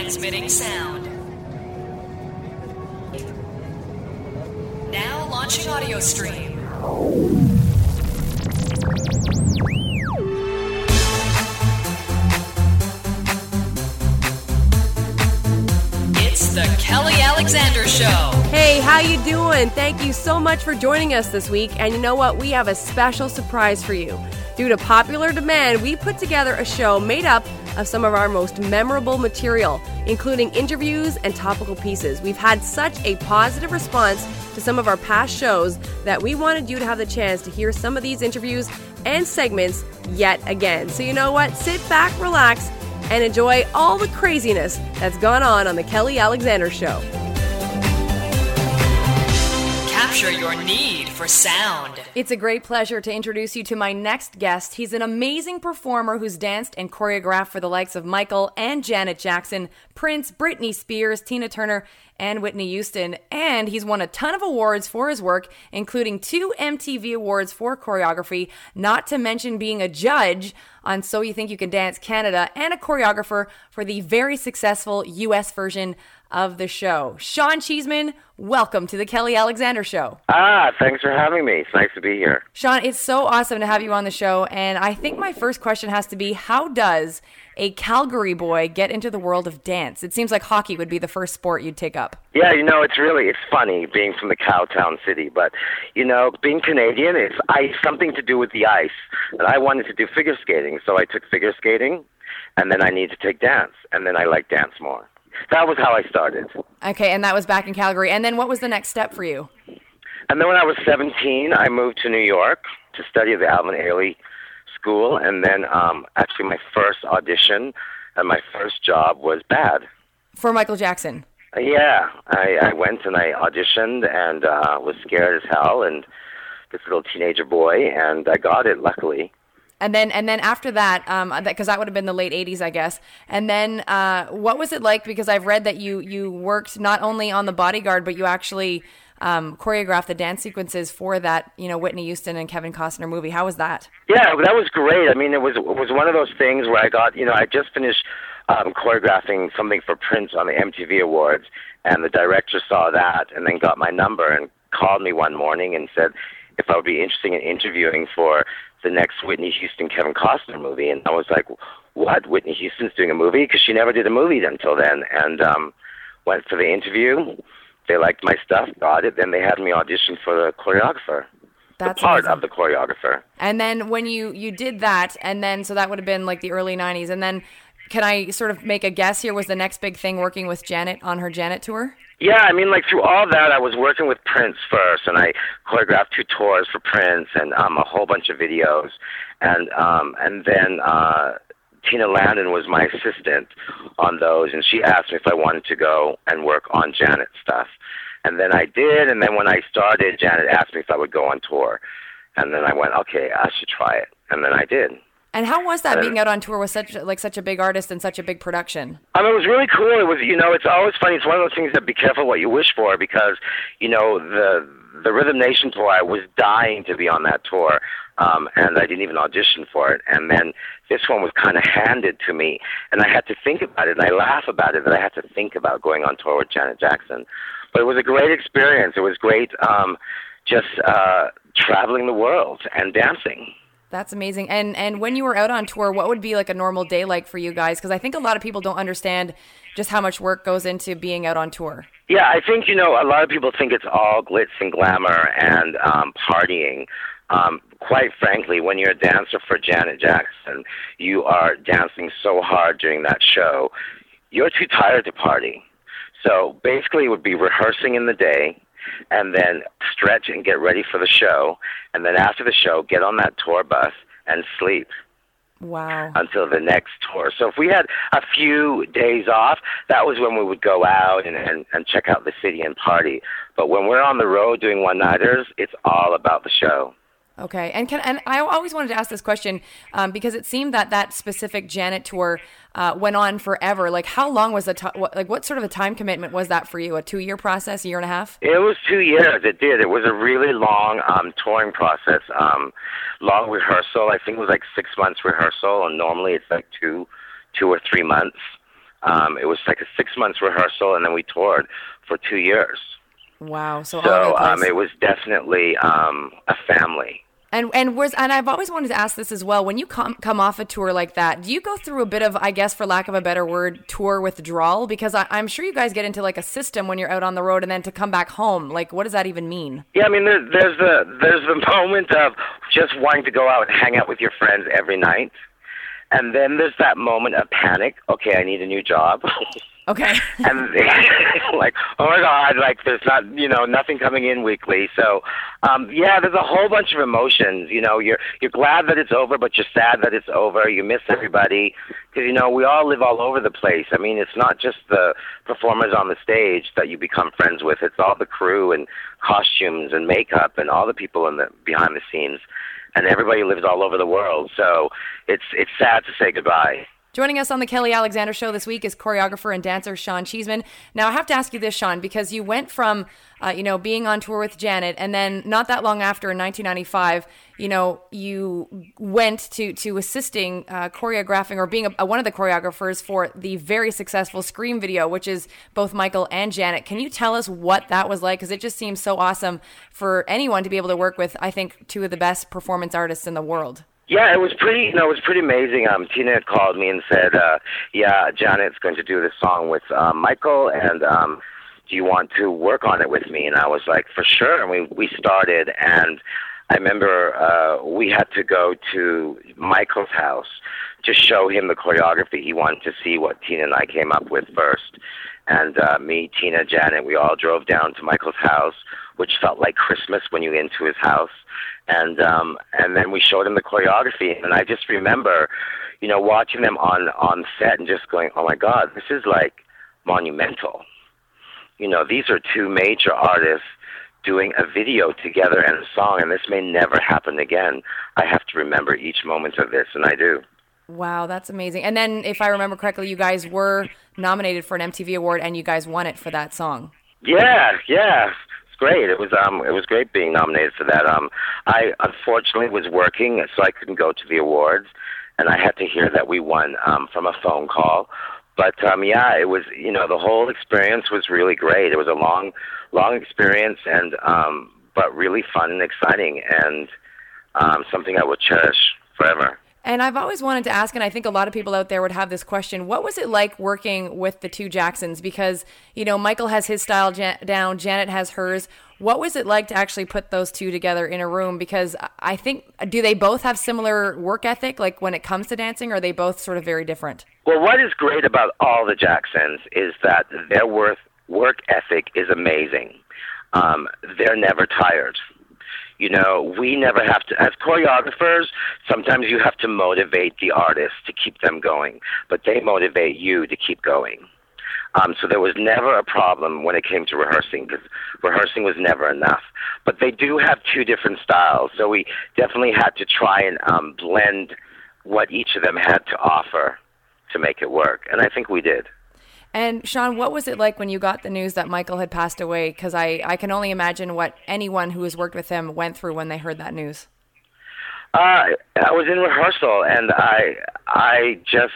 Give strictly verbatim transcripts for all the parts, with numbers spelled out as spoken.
Transmitting sound. Now launching audio stream. It's the Kelly Alexander Show. Hey, how you doing? Thank you so much for joining us this week. And you know what? We have a special surprise for you. Due to popular demand, we put together a show made up of some of our most memorable material, including interviews and topical pieces. We've had such a positive response to some of our past shows that we wanted you to have the chance to hear some of these interviews and segments yet again. So you know what? Sit back, relax, and enjoy all the craziness that's gone on on the Kelly Alexander Show. Capture your need for sound. It's a great pleasure to introduce you to my next guest. He's an amazing performer who's danced and choreographed for the likes of Michael and Janet Jackson, Prince, Britney Spears, Tina Turner, and Whitney Houston. And he's won a ton of awards for his work, including two M T V awards for choreography, not to mention being a judge on So You Think You Can Dance Canada and a choreographer for the very successful U S version of the show. Sean Cheesman, welcome to the Kelly Alexander Show. Ah, thanks for having me. It's nice to be here. Sean, it's so awesome to have you on the show. And I think my first question has to be, how does a Calgary boy get into the world of dance? It seems like hockey would be the first sport you'd take up. Yeah, you know, it's really, it's funny being from the Cowtown city, but, you know, being Canadian, it's ice, something to do with the ice. And I wanted to do figure skating, so I took figure skating, and then I needed to take dance, and then I liked dance more. That was how I started. Okay, and that was back in Calgary. And then what was the next step for you? And then when I was seventeen, I moved to New York to study at the Alvin Ailey School, and then um, actually my first audition and my first job was Bad. For Michael Jackson? Uh, yeah, I, I went and I auditioned and uh, was scared as hell, and this little teenager boy, and I got it, luckily. And then, and then after that, um, because that would have been the late eighties, I guess. And then, uh, what was it like? Because I've read that you you worked not only on The Bodyguard, but you actually um, choreographed the dance sequences for that, you know, Whitney Houston and Kevin Costner movie. How was that? Yeah, that was great. I mean, it was it was one of those things where I got, you know, I just finished um, choreographing something for Prince on the M T V Awards, and the director saw that and then got my number and called me one morning and said if I would be interested in interviewing for the next Whitney Houston, Kevin Costner movie. And I was like, what? Whitney Houston's doing a movie? Because she never did a movie until then. And um, went for the interview. They liked my stuff, got it. Then they had me audition for the choreographer. That's the part amazing. of the choreographer. And then when you, you did that, and then, so that would have been like the early nineties. And then, can I sort of make a guess here, was the next big thing working with Janet on her Janet tour? Yeah, I mean, like through all that, I was working with Prince first, and I choreographed two tours for Prince and um, a whole bunch of videos, and um, and then uh, Tina Landon was my assistant on those, and she asked me if I wanted to go and work on Janet's stuff, and then I did, and then when I started, Janet asked me if I would go on tour, and then I went, okay, I should try it, and then I did. And how was that, being out on tour with such like such a big artist and such a big production? I mean, it was really cool. It was, you know, it's always funny. It's one of those things that be careful what you wish for, because, you know, the the Rhythm Nation tour, I was dying to be on that tour, um, and I didn't even audition for it. And then this one was kind of handed to me, and I had to think about it, and I laugh about it, that I had to think about going on tour with Janet Jackson. But it was a great experience. It was great um, just uh, traveling the world and dancing. That's amazing. And and when you were out on tour, what would be like a normal day like for you guys? Because I think a lot of people don't understand just how much work goes into being out on tour. Yeah, I think, you know, a lot of people think it's all glitz and glamour and um, partying. Um, quite frankly, when you're a dancer for Janet Jackson, you are dancing so hard during that show, you're too tired to party. So basically it would be rehearsing in the day, and then stretch and get ready for the show, and then after the show, get on that tour bus and sleep. Wow. Until the next tour. So if we had a few days off, that was when we would go out and, and, and check out the city and party. But when we're on the road doing one-nighters, it's all about the show. Okay, and can and I always wanted to ask this question um, because it seemed that that specific Janet tour uh, went on forever. Like, how long was the t- what, like what sort of a time commitment was that for you? A two-year process, a year and a half? It was two years. It did. It was a really long um, touring process, um, long rehearsal. I think it was like six months rehearsal, and normally it's like two, two or three months. Um, it was like a six months rehearsal, and then we toured for two years. Wow! So, so all over the place. um, it was definitely um, a family. And and was and I've always wanted to ask this as well. When you come come off a tour like that, do you go through a bit of, I guess, for lack of a better word, tour withdrawal? Because I, I'm sure you guys get into like a system when you're out on the road, and then to come back home, like what does that even mean? Yeah, I mean, there, there's the there's the moment of just wanting to go out and hang out with your friends every night, and then there's that moment of panic. Okay, I need a new job. Okay. And like, oh my God, like there's not, you know, nothing coming in weekly. So, um, yeah, there's a whole bunch of emotions. You know, you're you're glad that it's over, but you're sad that it's over. You miss everybody because, you know, we all live all over the place. I mean, it's not just the performers on the stage that you become friends with. It's all the crew and costumes and makeup and all the people in the behind the scenes. And everybody lives all over the world. So it's it's sad to say goodbye. Joining us on the Kelly Alexander Show this week is choreographer and dancer Sean Cheesman. Now, I have to ask you this, Sean, because you went from, uh, you know, being on tour with Janet, and then not that long after, in nineteen ninety-five, you know, you went to to assisting, uh, choreographing, or being a, a, one of the choreographers for the very successful Scream video, which is both Michael and Janet. Can you tell us what that was like? Because it just seems so awesome for anyone to be able to work with, I think, two of the best performance artists in the world. Yeah, it was pretty. You know, it was pretty amazing. Um, Tina had called me and said, uh, "Yeah, Janet's going to do this song with um, Michael, and um, do you want to work on it with me?" And I was like, "For sure." And we we started, and I remember uh, we had to go to Michael's house to show him the choreography. He wanted to see what Tina and I came up with first, and uh, me, Tina, Janet, we all drove down to Michael's house, which felt like Christmas when you went into his house. And um, and then we showed him the choreography, and I just remember, you know, watching them on, on set and just going, oh my God, this is like monumental. You know, these are two major artists doing a video together and a song, and this may never happen again. I have to remember each moment of this, and I do. Wow, that's amazing. And then, if I remember correctly, you guys were nominated for an M T V award, and you guys won it for that song. Yeah, yeah. Great. It was um it was great being nominated for that. Um I unfortunately was working, so I couldn't go to the awards, and I had to hear that we won um from a phone call. But um yeah, it was, you know, the whole experience was really great. It was a long long experience, and um but really fun and exciting, and um something I will cherish forever. And I've always wanted to ask, and I think a lot of people out there would have this question, what was it like working with the two Jacksons? Because, you know, Michael has his style ja- down, Janet has hers. What was it like to actually put those two together in a room? Because I think, do they both have similar work ethic, like when it comes to dancing, or are they both sort of very different? Well, what is great about all the Jacksons is that their work, work ethic is amazing. Um, they're never tired. You know, we never have to, as choreographers, sometimes you have to motivate the artist to keep them going, but they motivate you to keep going. Um, so there was never a problem when it came to rehearsing, because rehearsing was never enough. But they do have two different styles, so we definitely had to try and um, blend what each of them had to offer to make it work, and I think we did. And Sean, what was it like when you got the news that Michael had passed away? Because I, I can only imagine what anyone who has worked with him went through when they heard that news. Uh, I was in rehearsal, and I I just,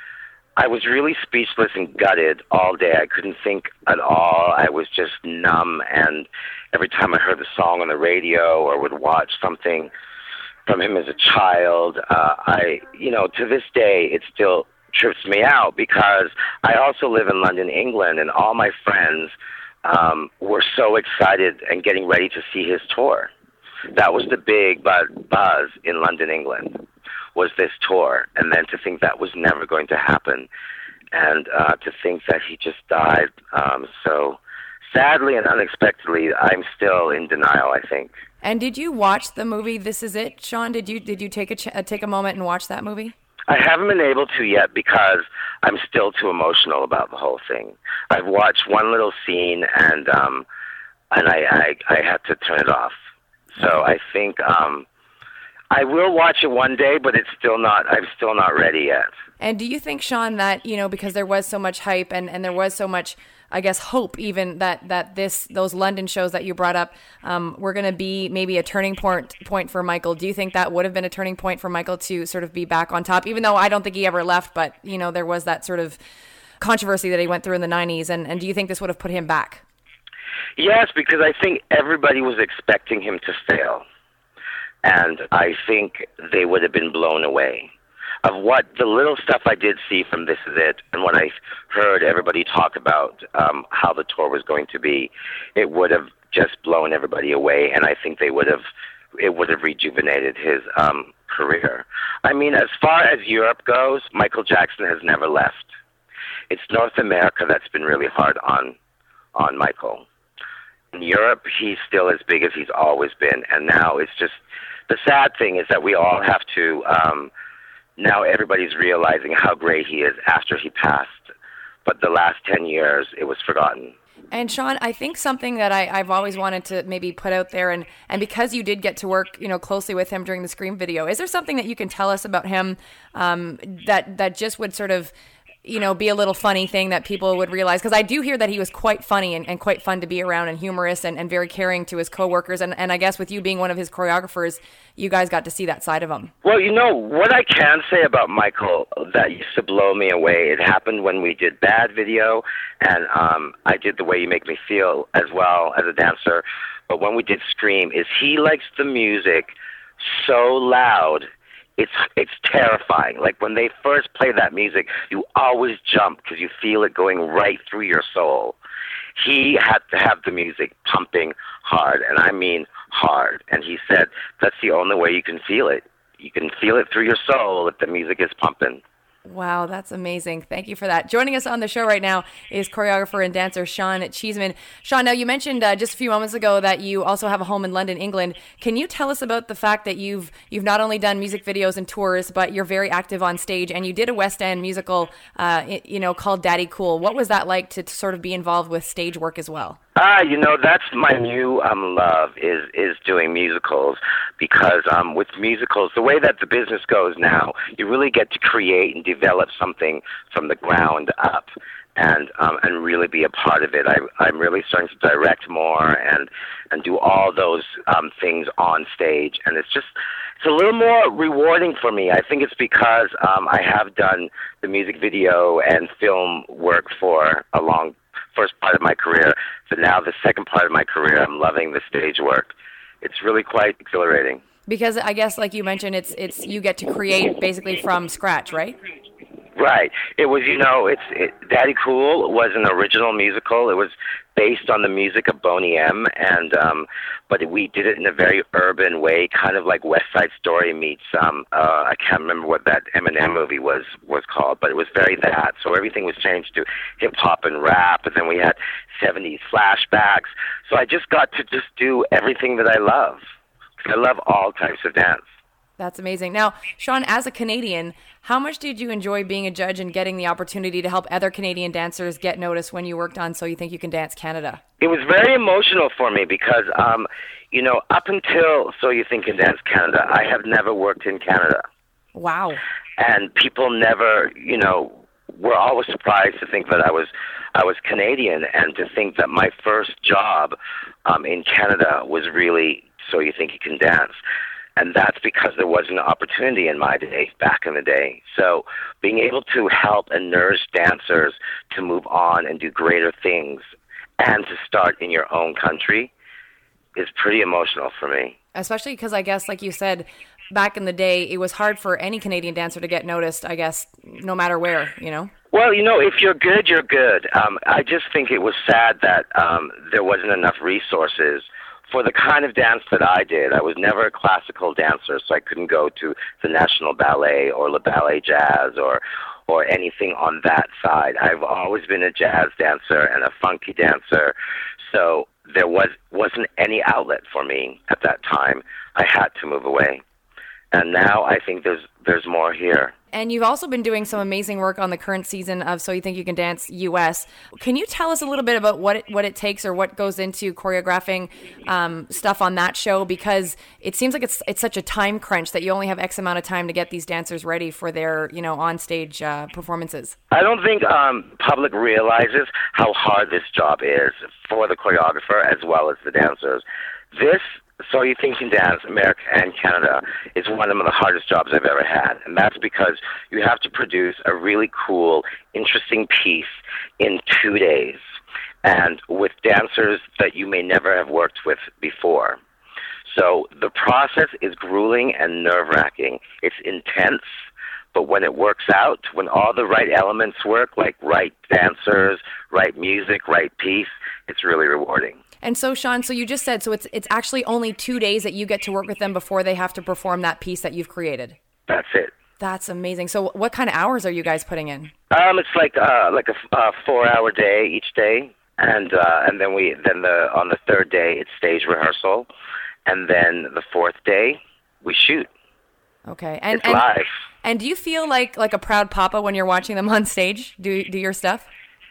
I was really speechless and gutted all day. I couldn't think at all. I was just numb, and every time I heard the song on the radio or would watch something from him as a child, uh, I, you know, to this day, it still trips me out, because I also live in London, England, and all my friends um, were so excited and getting ready to see his tour. That was the big buzz in London, England, was this tour, and then to think that was never going to happen, and uh, to think that he just died um, so sadly and unexpectedly, I'm still in denial, I think. And did you watch the movie This Is It, Sean? Did you did you take a ch- take a moment and watch that movie? I haven't been able to yet because I'm still too emotional about the whole thing. I've watched one little scene, and um, and I, I I had to turn it off. So I think um, I will watch it one day, but it's still not. I'm still not ready yet. And do you think, Sean, that, you know, because there was so much hype and, and there was so much, I guess, hope even that, that this those London shows that you brought up um, were going to be maybe a turning point point for Michael? Do you think that would have been a turning point for Michael to sort of be back on top, even though I don't think he ever left, but, you know, there was that sort of controversy that he went through in the nineties, and, and do you think this would have put him back? Yes, because I think everybody was expecting him to fail, and I think they would have been blown away. Of what the little stuff I did see from This Is It, and when I heard everybody talk about um, how the tour was going to be, it would have just blown everybody away, and I think they would have, it would have rejuvenated his um, career. I mean, as far as Europe goes, Michael Jackson has never left. It's North America that's been really hard on on Michael. In Europe, he's still as big as he's always been, and now it's just, the sad thing is that we all have to, um, now everybody's realizing how great he is after he passed, but the last ten years, it was forgotten. And Sean, I think something that I, I've always wanted to maybe put out there, and, and because you did get to work, you know, closely with him during the Scream video, is there something that you can tell us about him um, that that just would sort of, you know, be a little funny thing that people would realize? Because I do hear that he was quite funny and, and quite fun to be around and humorous and, and very caring to his coworkers. And, and I guess with you being one of his choreographers, you guys got to see that side of him. Well, you know, what I can say about Michael that used to blow me away, it happened when we did Bad Video, and um, I did The Way You Make Me Feel as well as a dancer. But when we did Scream, is he likes the music so loud, It's it's terrifying. Like when they first play that music, you always jump because you feel it going right through your soul. He had to have the music pumping hard, and I mean hard. And he said that's the only way you can feel it. You can feel it through your soul if the music is pumping. Wow, that's amazing. Thank you for that. Joining us on the show right now is choreographer and dancer Sean Cheesman. Sean, now you mentioned uh, just a few moments ago that you also have a home in London, England. Can you tell us about the fact that you've you've not only done music videos and tours, but you're very active on stage, and you did a West End musical, uh, you know, called Daddy Cool. What was that like to, to sort of be involved with stage work as well? Ah, you know, that's my new um, love is is doing musicals, because um, with musicals, the way that the business goes now, you really get to create and develop something from the ground up, and um, and really be a part of it. I, I'm really starting to direct more and and do all those um, things on stage, and it's just it's a little more rewarding for me. I think it's because um, I have done the music video and film work for a long first part of my career, but now the second part of my career, I'm loving the stage work. It's really quite exhilarating. Because I guess, like you mentioned, it's it's you get to create basically from scratch, right? Right. It was, you know, it's it, Daddy Cool was an original musical. It was based on the music of Boney M, and um, but we did it in a very urban way, kind of like West Side Story meets um, uh, I can't remember what that Eminem movie was was called, but it was very that. So everything was changed to hip hop and rap, and then we had seventies flashbacks. So I just got to just do everything that I love. I love all types of dance. That's amazing. Now, Sean, as a Canadian, how much did you enjoy being a judge and getting the opportunity to help other Canadian dancers get noticed when you worked on So You Think You Can Dance Canada? It was very emotional for me because, um, you know, up until So You Think You Can Dance Canada, I have never worked in Canada. Wow. And people never, you know, were always surprised to think that I was I was Canadian, and to think that my first job um, in Canada was really So You Think You Can Dance. And that's because there wasn't an opportunity in my day, back in the day. So being able to help and nourish dancers to move on and do greater things and to start in your own country is pretty emotional for me. Especially because I guess, like you said, back in the day, it was hard for any Canadian dancer to get noticed, I guess, no matter where, you know? Well, you know, if you're good, you're good. Um, I just think it was sad that um, there wasn't enough resources for the kind of dance that I did. I was never a classical dancer, so I couldn't go to the National Ballet or Le Ballet Jazz or or anything on that side. I've always been a jazz dancer and a funky dancer, so there was, wasn't any outlet for me at that time. I had to move away. And now I think there's there's more here. And you've also been doing some amazing work on the current season of So You Think You Can Dance U S. Can you tell us a little bit about what it, what it takes or what goes into choreographing um, stuff on that show? Because it seems like it's it's such a time crunch that you only have X amount of time to get these dancers ready for their, you know, on-stage uh, performances. I don't think um, public realizes how hard this job is for the choreographer as well as the dancers. This So You Think You Can Dance, America and Canada, is one of the hardest jobs I've ever had. And that's because you have to produce a really cool, interesting piece in two days and with dancers that you may never have worked with before. So the process is grueling and nerve-wracking. It's intense, but when it works out, when all the right elements work, like right dancers, right music, right piece, it's really rewarding. And so, Sean, so you just said, so it's it's actually only two days that you get to work with them before they have to perform that piece that you've created. That's it. That's amazing. So what kind of hours are you guys putting in? Um, it's like uh, like a, a four-hour day each day, and uh, and then we then the on the third day it's stage rehearsal, and then the fourth day we shoot. Okay, and it's and, live. And do you feel like like a proud papa when you're watching them on stage? Do do your stuff?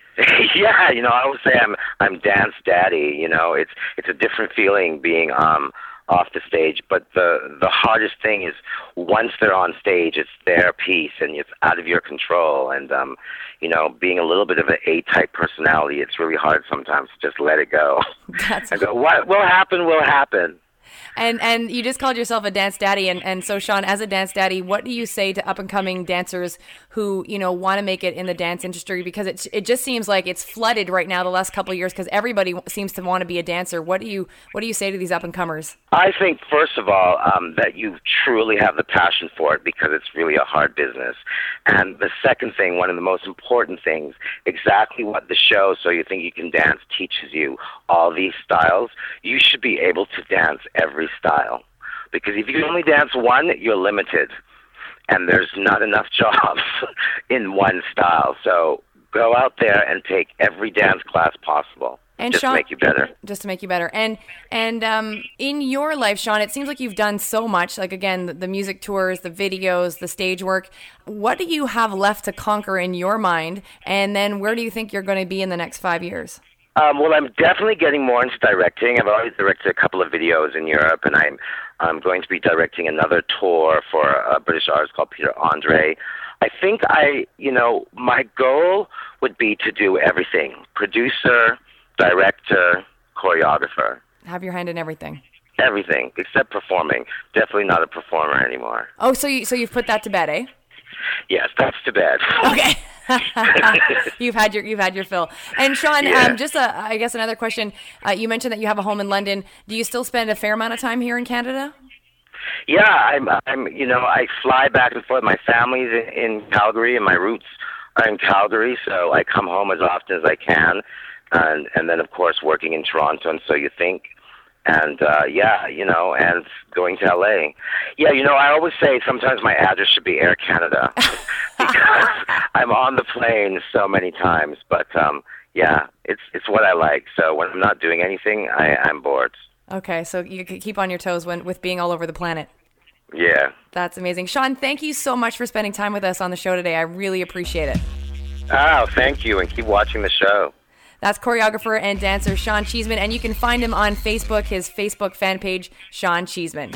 Yeah, you know, I always say I'm I'm dance daddy. You know, it's it's a different feeling being um off the stage. But the the hardest thing is once they're on stage, it's their piece and it's out of your control. And um, you know, being a little bit of an A-type personality, it's really hard sometimes to just let it go. That's I go, what will happen will happen. And and you just called yourself a dance daddy, and, and so Sean, as a dance daddy, what do you say to up and coming dancers who, you know, want to make it in the dance industry? Because it it just seems like it's flooded right now the last couple of years because everybody seems to want to be a dancer. What do you what do you say to these up and comers? I think first of all um, that you truly have the passion for it because it's really a hard business. And the second thing, one of the most important things, exactly what the show So You Think You Can Dance teaches you, all these styles, you should be able to dance every style. Because if you only dance one, you're limited. And there's not enough jobs in one style. So go out there and take every dance class possible. And just Sean, to make you better. Just to make you better. And and um, in your life, Sean, it seems like you've done so much. Like, again, the, the music tours, the videos, the stage work. What do you have left to conquer in your mind? And then where do you think you're going to be in the next five years? Um, well, I'm definitely getting more into directing. I've already directed a couple of videos in Europe, and I'm I'm going to be directing another tour for a British artist called Peter Andre. I think I, you know, my goal would be to do everything: producer, director, choreographer. Have your hand in everything. Everything except performing. Definitely not a performer anymore. Oh, so you so you've put that to bed, eh? Yes, that's to bed. Okay. you've had your you've had your fill. And Sean, yeah. um, just a, I guess another question. Uh, you mentioned that you have a home in London. Do you still spend a fair amount of time here in Canada? Yeah, I'm. I'm. You know, I fly back and forth. My family's in, in Calgary, and my roots are in Calgary, so I come home as often as I can. And and then of course working in Toronto, and So You Think. And, uh, yeah, you know, and going to L A. Yeah, you know, I always say sometimes my address should be Air Canada because I'm on the plane so many times. But, um, yeah, it's it's what I like. So when I'm not doing anything, I, I'm bored. Okay, so you can keep on your toes when with being all over the planet. Yeah. That's amazing. Sean, thank you so much for spending time with us on the show today. I really appreciate it. Oh, thank you, and keep watching the show. That's choreographer and dancer Sean Cheesman, and you can find him on Facebook, his Facebook fan page, Sean Cheesman.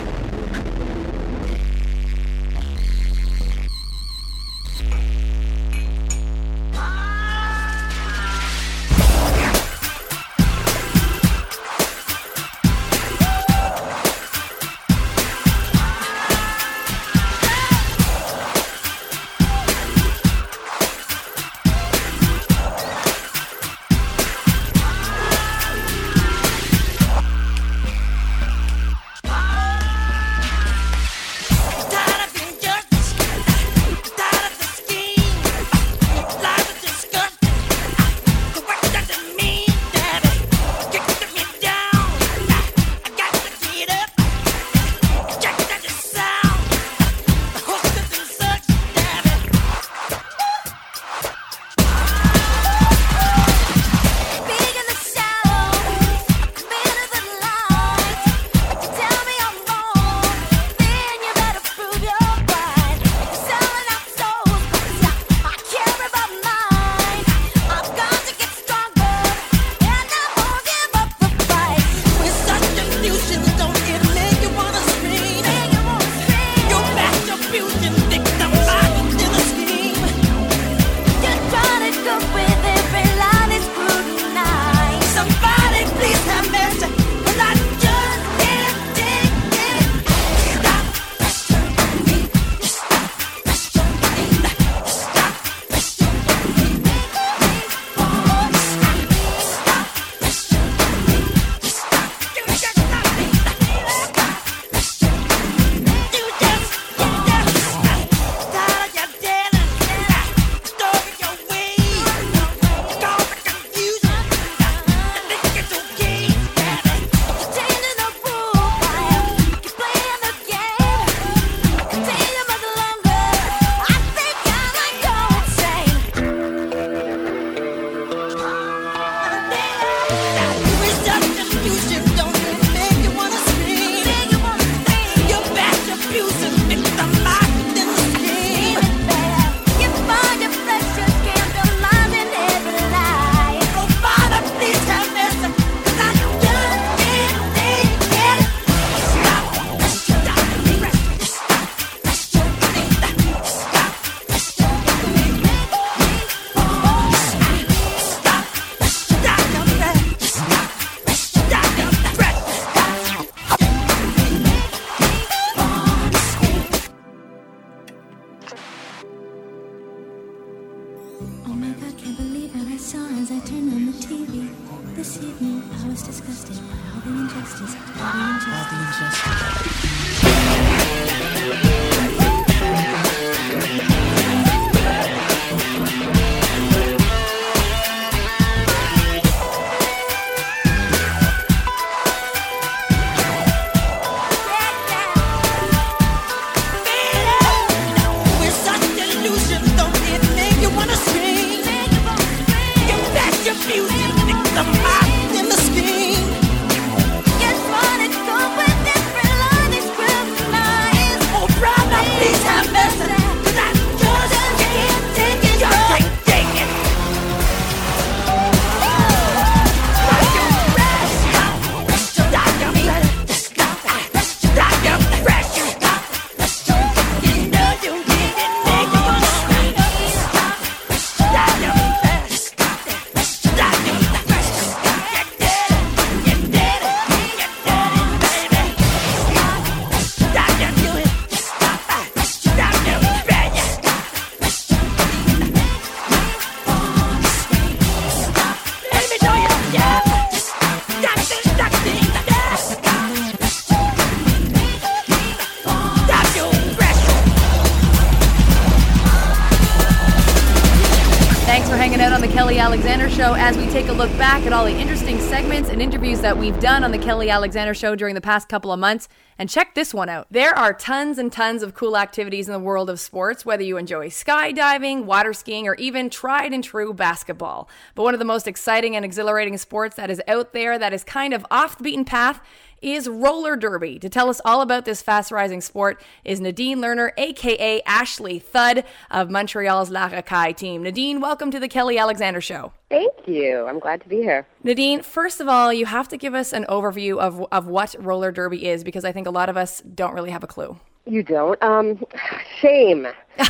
Kelly Alexander Show as we take a look back at all the interesting segments and interviews that we've done on the Kelly Alexander Show during the past couple of months. And check this one out. There are tons and tons of cool activities in the world of sports, whether you enjoy skydiving, water skiing, or even tried and true basketball. But one of the most exciting and exhilarating sports that is out there that is kind of off the beaten path is roller derby. To tell us all about this fast-rising sport is Nadine Lerner, a k a. Ashley Thud of Montreal's La Racaille team. Nadine, welcome to the Kelly Alexander Show. Thank you. I'm glad to be here. Nadine, first of all, you have to give us an overview of, of what roller derby is, because I think a lot of us don't really have a clue. You don't? Um, shame.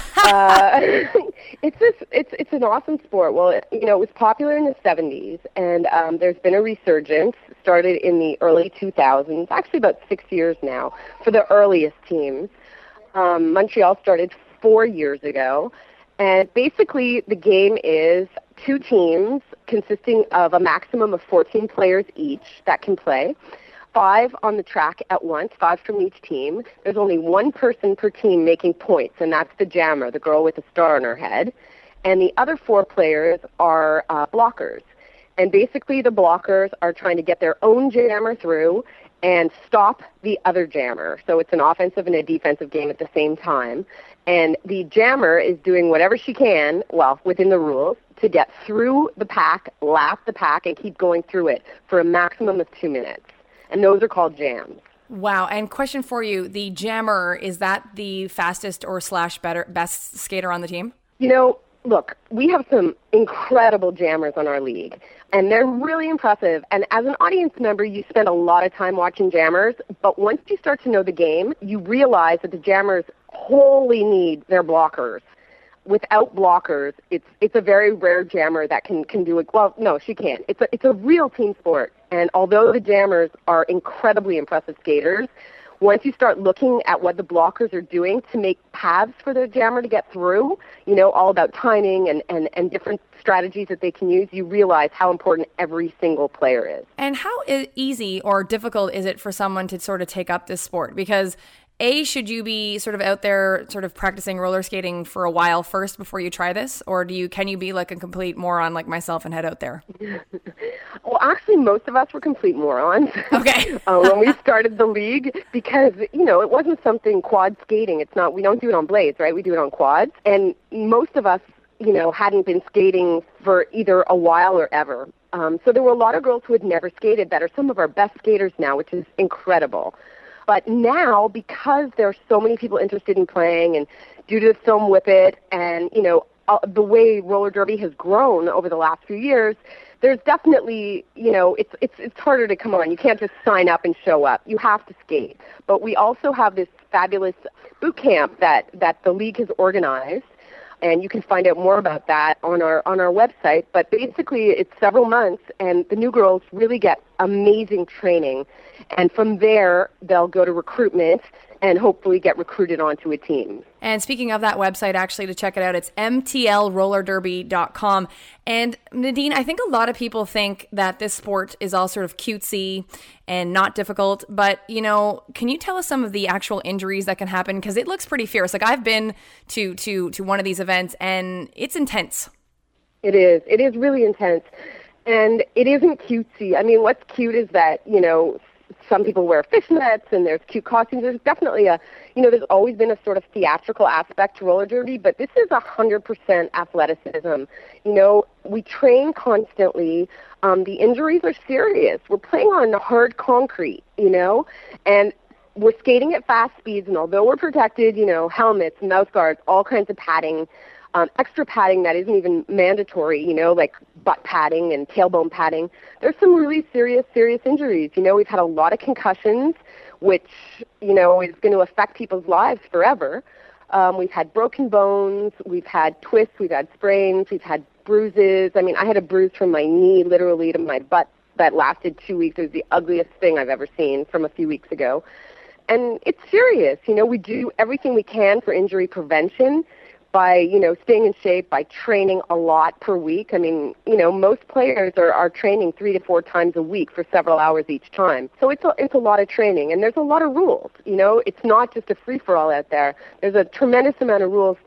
uh, it's this. It's it's an awesome sport. Well, it, you know, it was popular in the seventies, and um, there's been a resurgence. Started in the early two thousands, actually about six years now, for the earliest teams. Um, Montreal started four years ago, and basically the game is two teams consisting of a maximum of fourteen players each that can play. Five on the track at once, five from each team. There's only one person per team making points, and that's the jammer, the girl with the star on her head. And the other four players are uh, blockers. And basically the blockers are trying to get their own jammer through and stop the other jammer. So it's an offensive and a defensive game at the same time. And the jammer is doing whatever she can, well, within the rules, to get through the pack, lap the pack, and keep going through it for a maximum of two minutes. And those are called jams. Wow. And question for you, the jammer, is that the fastest or slash better best skater on the team? You know, look, we have some incredible jammers on our league, and they're really impressive. And as an audience member, you spend a lot of time watching jammers, but once you start to know the game, you realize that the jammers wholly need their blockers. Without blockers, it's it's a very rare jammer that can, can do it. Well, no, she can't. It's a, it's a real team sport. And although the jammers are incredibly impressive skaters, once you start looking at what the blockers are doing to make paths for the jammer to get through, you know, all about timing and, and, and different strategies that they can use, you realize how important every single player is. And how easy or difficult is it for someone to sort of take up this sport? Because A, should you be sort of out there sort of practicing roller skating for a while first before you try this? Or do you can you be like a complete moron like myself and head out there? Well, actually, most of us were complete morons. Okay. uh, when we started the league, because, you know, it wasn't something quad skating. It's not, we don't do it on blades, right? We do it on quads. And most of us, you know, hadn't been skating for either a while or ever. Um, so there were a lot of girls who had never skated that are some of our best skaters now, which is incredible. But now, because there are so many people interested in playing, and due to the film Whip It, and, you know, uh, the way roller derby has grown over the last few years, there's definitely, you know, it's it's it's harder to come on. You can't just sign up and show up. You have to skate. But we also have this fabulous boot camp that, that the league has organized, and you can find out more about that on our on our website. But basically, it's several months, and the new girls really get amazing training. And from there, they'll go to recruitment and hopefully get recruited onto a team. And speaking of that website, actually, to check it out, it's m t l roller derby dot com. And Nadine, I think a lot of people think that this sport is all sort of cutesy and not difficult. But, you know, can you tell us some of the actual injuries that can happen? Because it looks pretty fierce. Like, I've been to, to, to one of these events, and it's intense. It is. It is really intense. And it isn't cutesy. I mean, what's cute is that, you know, some people wear fishnets and there's cute costumes. There's definitely a, you know, there's always been a sort of theatrical aspect to roller derby, but this is one hundred percent athleticism. You know, we train constantly. Um, the injuries are serious. We're playing on hard concrete, you know, and we're skating at fast speeds. And although we're protected, you know, helmets, mouth guards, all kinds of padding, Um, extra padding that isn't even mandatory, you know, like butt padding and tailbone padding. There's some really serious, serious injuries. You know, we've had a lot of concussions, which, you know, is going to affect people's lives forever. Um, we've had broken bones, we've had twists, we've had sprains, we've had bruises. I mean, I had a bruise from my knee literally to my butt that lasted two weeks. It was the ugliest thing I've ever seen from a few weeks ago. And it's serious. You know, we do everything we can for injury prevention by, you know, staying in shape, by training a lot per week. I mean, you know, most players are, are training three to four times a week for several hours each time. So it's a, it's a lot of training, and there's a lot of rules. You know, it's not just a free-for-all out there. There's a tremendous amount of rules that,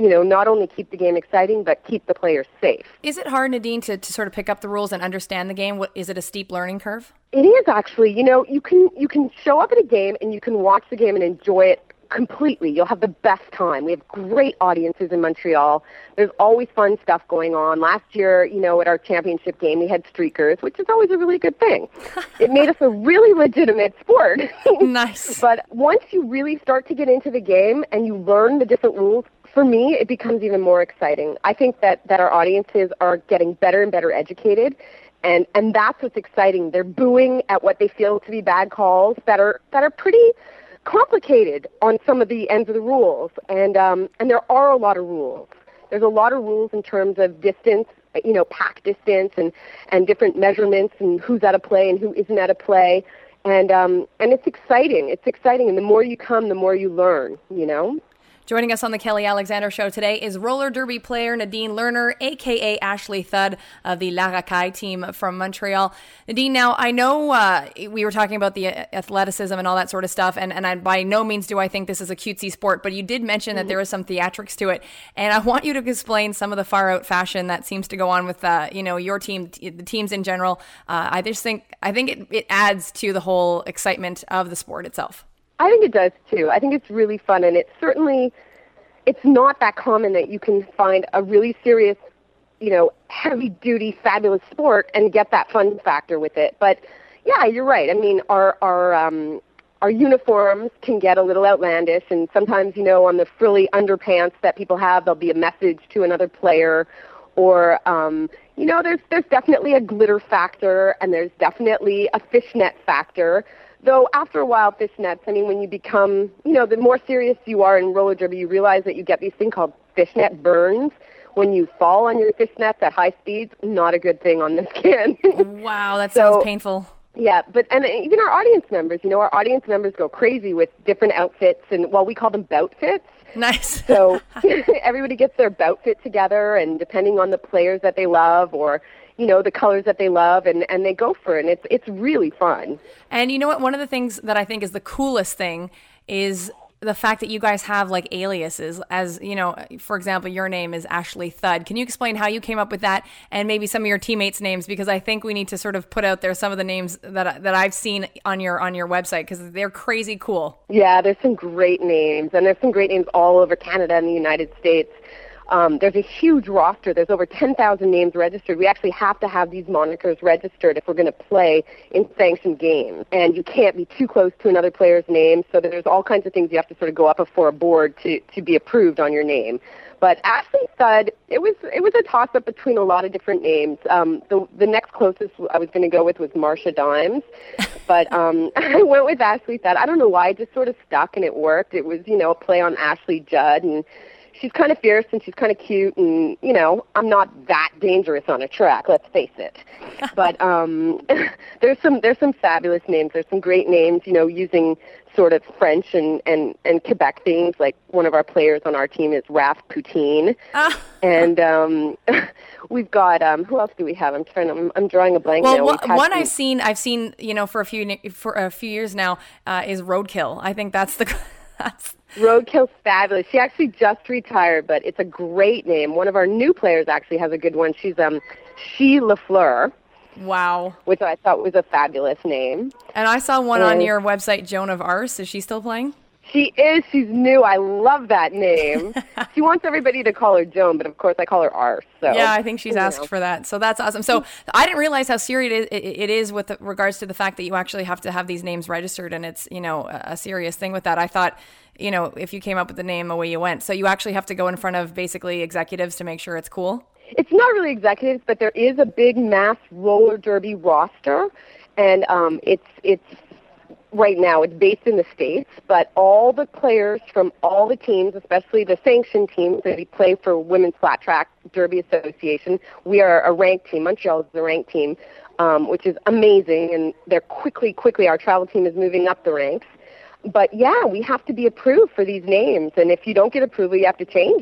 you know, not only keep the game exciting, but keep the players safe. Is it hard, Nadine, to, to sort of pick up the rules and understand the game? What, is it a steep learning curve? It is actually. You know, you can you can show up at a game and you can watch the game and enjoy it completely. You'll have the best time. We have great audiences in Montreal. There's always fun stuff going on. Last year, you know, at our championship game, we had streakers, which is always a really good thing. It made us a really legitimate sport. Nice. But once you really start to get into the game and you learn the different rules, for me, it becomes even more exciting. I think that, that our audiences are getting better and better educated. And and that's what's exciting. They're booing at what they feel to be bad calls that are that are pretty complicated on some of the ends of the rules, and um, and there are a lot of rules. There's a lot of rules in terms of distance, you know, pack distance, and, and different measurements, and who's at a play and who isn't at a play, and um, and it's exciting. It's exciting, and the more you come, the more you learn. You know. Joining us on the Kelly Alexander Show today is roller derby player Nadine Lerner, a k a. Ashley Thud of the La Racaille team from Montreal. Nadine, now, I know uh, we were talking about the athleticism and all that sort of stuff, and, and I, by no means do I think this is a cutesy sport, but you did mention that there is some theatrics to it, and I want you to explain some of the far-out fashion that seems to go on with uh, you know, your team, the teams in general. Uh, I just think, I think it, it adds to the whole excitement of the sport itself. I think it does, too. I think it's really fun, and it's certainly, it's not that common that you can find a really serious, you know, heavy-duty, fabulous sport and get that fun factor with it. But, yeah, you're right. I mean, our our um, our uniforms can get a little outlandish, and sometimes, you know, on the frilly underpants that people have, there'll be a message to another player, or, um, you know, there's there's definitely a glitter factor, and there's definitely a fishnet factor. Though after a while, fishnets, I mean, when you become, you know, the more serious you are in roller derby, you realize that you get these things called fishnet burns. When you fall on your fishnets at high speeds, not a good thing on the skin. Wow, that so, sounds painful. Yeah, but and even our audience members, you know, our audience members go crazy with different outfits, and, well, we call them bout fits. Nice. So everybody gets their bout fit together, and depending on the players that they love, or you know, the colors that they love, and, and they go for it, and it's it's really fun. And you know what? One of the things that I think is the coolest thing is the fact that you guys have like aliases. As you know, for example, your name is Ashley Thud. Can you explain how you came up with that, and maybe some of your teammates' names? Because I think we need to sort of put out there some of the names that that I've seen on your on your website, because they're crazy cool. Yeah, there's some great names, and there's some great names all over Canada and the United States. Um, there's a huge roster. There's over ten thousand names registered. We actually have to have these monikers registered if we're going to play in sanctioned games. And you can't be too close to another player's name, so there's all kinds of things you have to sort of go up before a board to, to be approved on your name. But Ashley Thud, it was it was a toss-up between a lot of different names. Um, the, the next closest I was going to go with was Marsha Dimes, but um, I went with Ashley Thud. I don't know why, it just sort of stuck and it worked. It was, you know, a play on Ashley Judd, and she's kind of fierce and she's kind of cute, and, you know, I'm not that dangerous on a track, let's face it. But um, there's some there's some fabulous names. There's some great names, you know, using sort of French and, and, and Quebec things. Like one of our players on our team is Raph Poutine. Ah. And um, we've got, um, who else do we have? I'm trying to, I'm, I'm drawing a blank well, now. Well, one some... I've seen, I've seen, you know, for a few for a few years now uh, is Roadkill. I think that's the... that's Roadkill's fabulous. She actually just retired, but it's a great name. One of our new players actually has a good one. She's um, She Lafleur. Wow. Which I thought was a fabulous name. And I saw one and on your website, Joan of Arc. Is she still playing? She is. She's new. I love that name. She wants everybody to call her Joan, but of course I call her Arce. So, yeah, I think she's asked know. for that. So that's awesome. So I didn't realize how serious it is, it is with regards to the fact that you actually have to have these names registered, and it's, you know, a serious thing with that. I thought, you know, if you came up with the name, away you went. So you actually have to go in front of basically executives to make sure it's cool? It's not really executives, but there is a big mass roller derby roster, and um, it's it's right now it's based in the States, but all the players from all the teams, especially the sanctioned teams that we play for Women's Flat Track Derby Association, we are a ranked team. Montreal is the ranked team, um, which is amazing, and they're quickly, quickly, our travel team is moving up the ranks. But yeah, we have to be approved for these names, and if you don't get approval, you have to change it.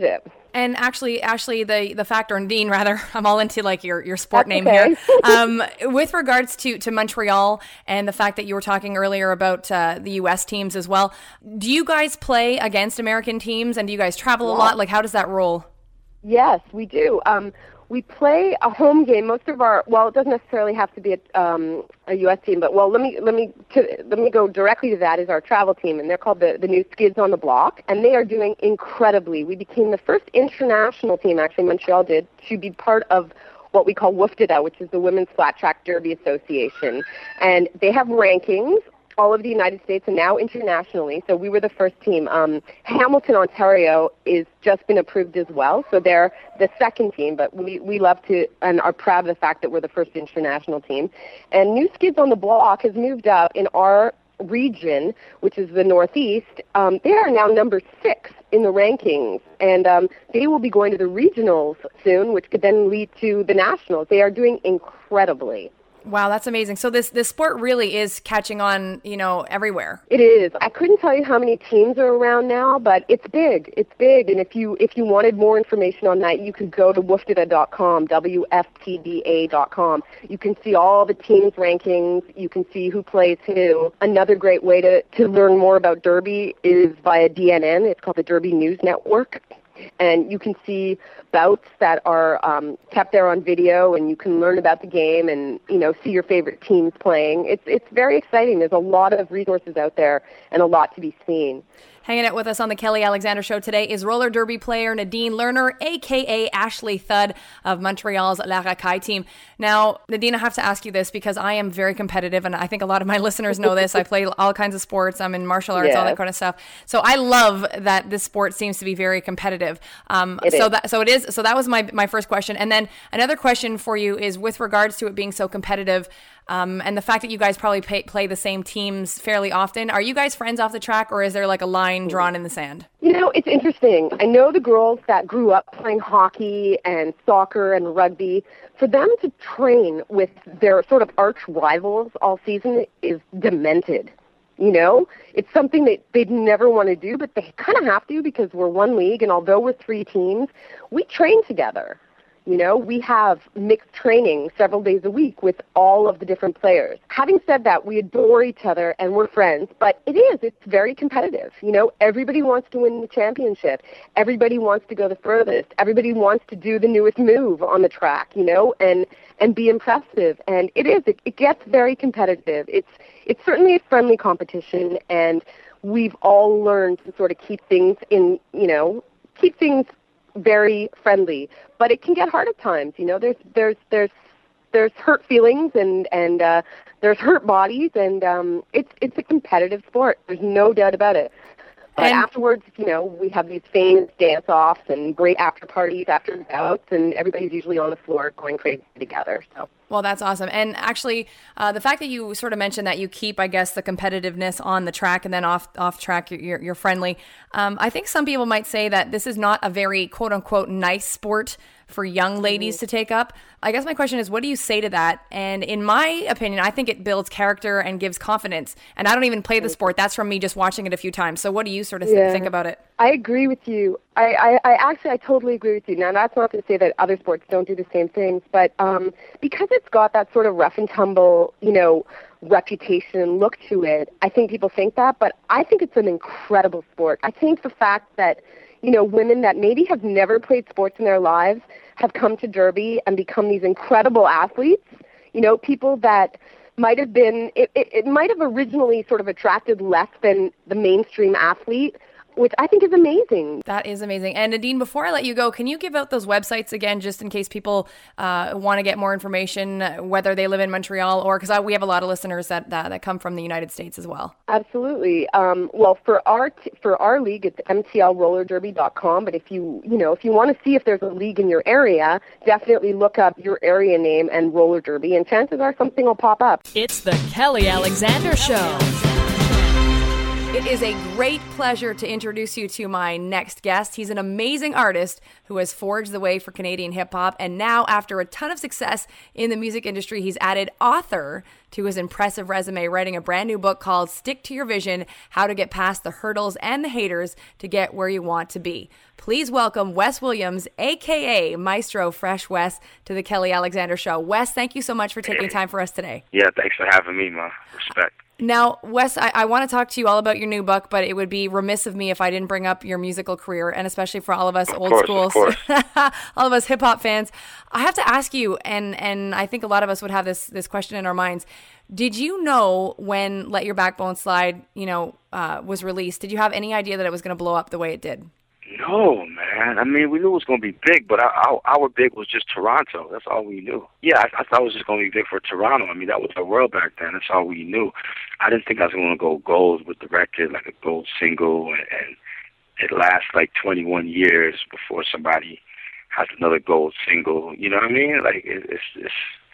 And actually, Ashley, the, the fact, or Nadine rather, I'm all into like your, your sport That's name okay. here. Um, with regards to, to Montreal and the fact that you were talking earlier about uh, the U S teams as well, do you guys play against American teams and do you guys travel yeah. a lot? Like, how does that roll? Yes, we do. Um, we play a home game. Most of our, well, it doesn't necessarily have to be a, um, a U S team, but well, let me let me to, let me go directly to that. Is our travel team, and they're called the the New Skids on the Block, and they are doing incredibly. We became the first international team, actually, Montreal did, to be part of what we call WFDDA, which is the Women's Flat Track Derby Association, and they have rankings all over the United States and now internationally. So we were the first team. Um, Hamilton, Ontario is just been approved as well. So they're the second team, but we, we love to and are proud of the fact that we're the first international team. And New Skids on the Block has moved up in our region, which is the Northeast. Um, they are now number six in the rankings, and um, they will be going to the regionals soon, which could then lead to the nationals. They are doing incredibly. Wow, that's amazing. So this this sport really is catching on, you know, everywhere. It is. I couldn't tell you how many teams are around now, but it's big. It's big. And if you if you wanted more information on that, you could go to W F D D A dot com, W F T D A dot com. You can see all the teams' rankings. You can see who plays who. Another great way to, to learn more about Derby is via D N N. It's called the Derby News Network. And you can see bouts that are um, kept there on video, and you can learn about the game and, you know, see your favorite teams playing. It's it's very exciting. There's a lot of resources out there and a lot to be seen. Hanging out with us on the Kelly Alexander Show today is roller derby player Nadine Lerner, a k a. Ashley Thud of Montreal's La Racaille team. Now, Nadine, I have to ask you this because I am very competitive, and I think a lot of my listeners know this. I play all kinds of sports. I'm in martial arts, yes. all that kind of stuff. So I love that this sport seems to be very competitive. Um, it so is. that so it is. So that was my my first question. And then another question for you is with regards to it being so competitive, Um, and the fact that you guys probably pay, play the same teams fairly often. Are you guys friends off the track, or is there like a line drawn in the sand? You know, it's interesting. I know the girls that grew up playing hockey and soccer and rugby, for them to train with their sort of arch rivals all season is demented. You know, it's something that they'd never want to do, but they kind of have to because we're one league, and although we're three teams, we train together. You know, we have mixed training several days a week with all of the different players. Having said that, we adore each other and we're friends, but it is, it's very competitive. You know, everybody wants to win the championship. Everybody wants to go the furthest. Everybody wants to do the newest move on the track, you know, and, and be impressive. And it is, it, it gets very competitive. It's, it's certainly a friendly competition, and we've all learned to sort of keep things in, you know, keep things very friendly, but it can get hard at times. You know, there's there's there's there's hurt feelings and and uh, there's hurt bodies, and um, it's it's a competitive sport. There's no doubt about it. But and afterwards, you know, we have these famous dance-offs and great after parties after bouts, and everybody's usually on the floor going crazy together. So. Well, that's awesome. And actually, uh, the fact that you sort of mentioned that you keep, I guess, the competitiveness on the track and then off off track, you're, you're friendly. Um, I think some people might say that this is not a very quote unquote nice sport for young ladies mm-hmm. to take up. I guess my question is, what do you say to that? And in my opinion, I think it builds character and gives confidence. And I don't even play the sport. That's from me just watching it a few times. So what do you sort of yeah. think about it? I agree with you. I, I, I actually, I totally agree with you. Now, that's not to say that other sports don't do the same things, but um, because it's got that sort of rough and tumble, you know, reputation look to it, I think people think that, but I think it's an incredible sport. I think the fact that, you know, women that maybe have never played sports in their lives have come to Derby and become these incredible athletes, you know, people that might have been, it, it, it might have originally sort of attracted less than the mainstream athlete, which I think is amazing. That is amazing. And Nadine, before I let you go, can you give out those websites again, just in case people uh, want to get more information, whether they live in Montreal or, because we have a lot of listeners that, that that come from the United States as well. Absolutely. Um, well, for our t- for our league, it's M T L roller derby dot com. But if you you know if you want to see if there's a league in your area, definitely look up your area name and roller derby, and chances are something will pop up. It's the Kelly Alexander Show. It is a great pleasure to introduce you to my next guest. He's an amazing artist who has forged the way for Canadian hip-hop, and now, after a ton of success in the music industry, he's added author to his impressive resume, writing a brand new book called Stick to Your Vision, How to Get Past the Hurdles and the Haters to Get Where You Want to Be. Please welcome Wes Williams, a k a. Maestro Fresh Wes, to the Kelly Alexander Show. Wes, thank you so much for taking time for us today. Yeah, thanks for having me, ma. Respect. Now, Wes, I, I want to talk to you all about your new book, but it would be remiss of me if I didn't bring up your musical career, and especially for all of us of old course, schools, all of us hip-hop fans. I have to ask you, and, and I think a lot of us would have this, this question in our minds, did you know when Let Your Backbone Slide, you know, uh, was released, did you have any idea that it was going to blow up the way it did? No, man. I mean, we knew it was going to be big, but our, our, our big was just Toronto. That's all we knew. Yeah, I, I thought it was just going to be big for Toronto. I mean, that was the world back then. That's all we knew. I didn't think I was going to go gold with the record, like a gold single, and, and it lasts like twenty-one years before somebody has another gold single. You know what I mean? Like, it, it's it's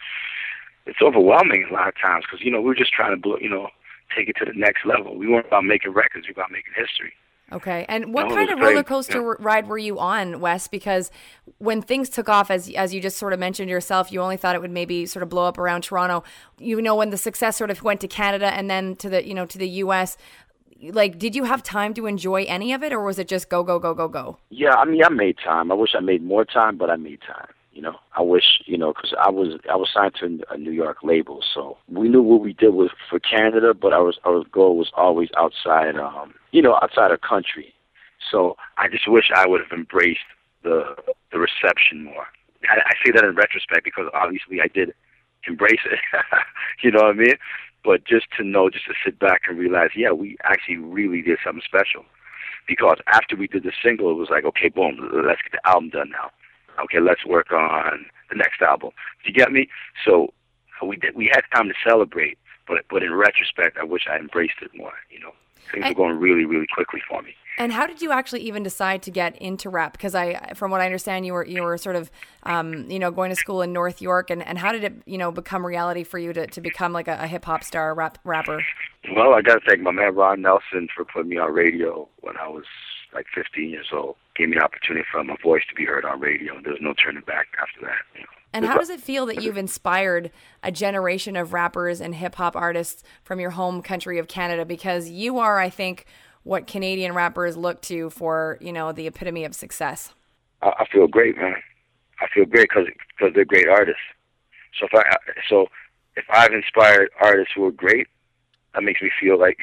it's overwhelming a lot of times because, you know, we were just trying to, blow, you know, take it to the next level. We weren't about making records. We were about making history. Okay. And what no, kind of great. roller coaster yeah. ride were you on, Wes? Because when things took off, as as you just sort of mentioned yourself, you only thought it would maybe sort of blow up around Toronto. You know, when the success sort of went to Canada and then to the, you know, to the U S, like, did you have time to enjoy any of it, or was it just go, go, go, go, go? Yeah, I mean, I made time. I wish I made more time, but I made time. You know, I wish, you know, because I was I was signed to a New York label, so we knew what we did was for Canada, but our our goal was always outside, um, you know, outside our country. So I just wish I would have embraced the the reception more. I, I say that in retrospect because obviously I did embrace it. You know what I mean? But just to know, just to sit back and realize, yeah, we actually really did something special. Because after we did the single, it was like, okay, boom, let's get the album done now. Okay, let's work on the next album. Do you get me? So we did, we had time to celebrate, but but in retrospect, I wish I embraced it more. You know, things and, were going really, really quickly for me. And how did you actually even decide to get into rap? Because I, from what I understand, you were you were sort of, um, you know, going to school in North York, and, and how did it, you know, become reality for you to, to become like a, a hip hop star, rap rapper? Well, I got to thank my man Ron Nelson for putting me on radio when I was like fifteen years old. Gave me the opportunity for my voice to be heard on radio, and there was no turning back after that. You know. And how does it feel that you've inspired a generation of rappers and hip-hop artists from your home country of Canada? Because you are, I think, what Canadian rappers look to for, you know, the epitome of success. I, I feel great, man. I feel great because because they're great artists. So if I so if I've inspired artists who are great, that makes me feel like